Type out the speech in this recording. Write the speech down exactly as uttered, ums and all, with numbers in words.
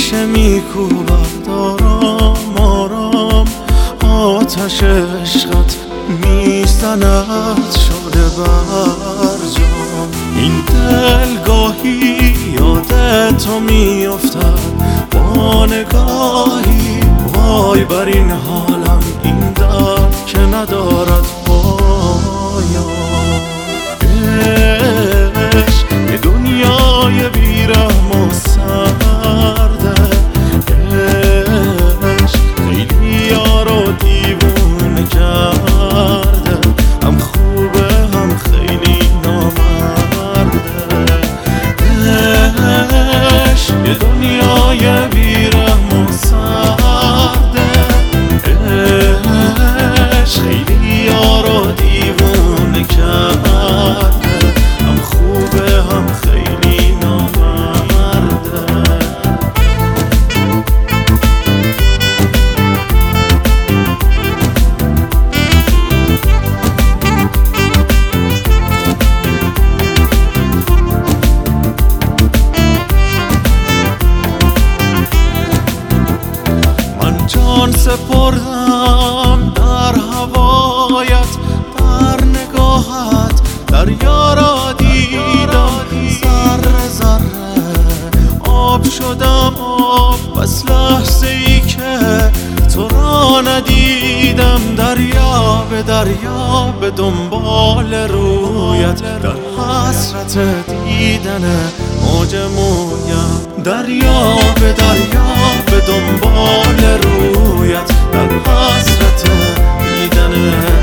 ریشه میکوبد آرام آرام، آتش عشقت میزند شده برجام. این دل گاهی یاد تو میافتد با نگاهی، وای بر این حالم این درد که ندارد پایان. عشق یه دنیای بیرحم و سرده، عشق خیلی یارو دیوونه کرده، هم خوبه هم خیلی نامرده. عشق یه دنیای بیرحم و سرده، عشق خیلی یارو دیوونه کرده، هم خوبه هم خیلی نامرده. من جان سپردم در هوایت، در نگاهت دریا را دیدم، ذره ذره آب شدم آب، بس لحظه ای که تو را ندیدم. دریا به دریا به دنبال رویت، در حسرت دیدن موج مویم. دریا به دریا به دنبال رویت، در حسرت دیدن